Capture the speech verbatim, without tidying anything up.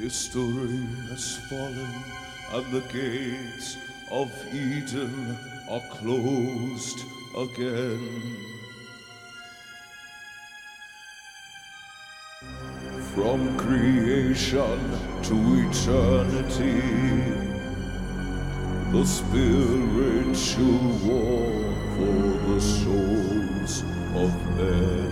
History has fallen, and the gates of Eden are closed again. From creation to eternity, the spiritual war for the souls of men.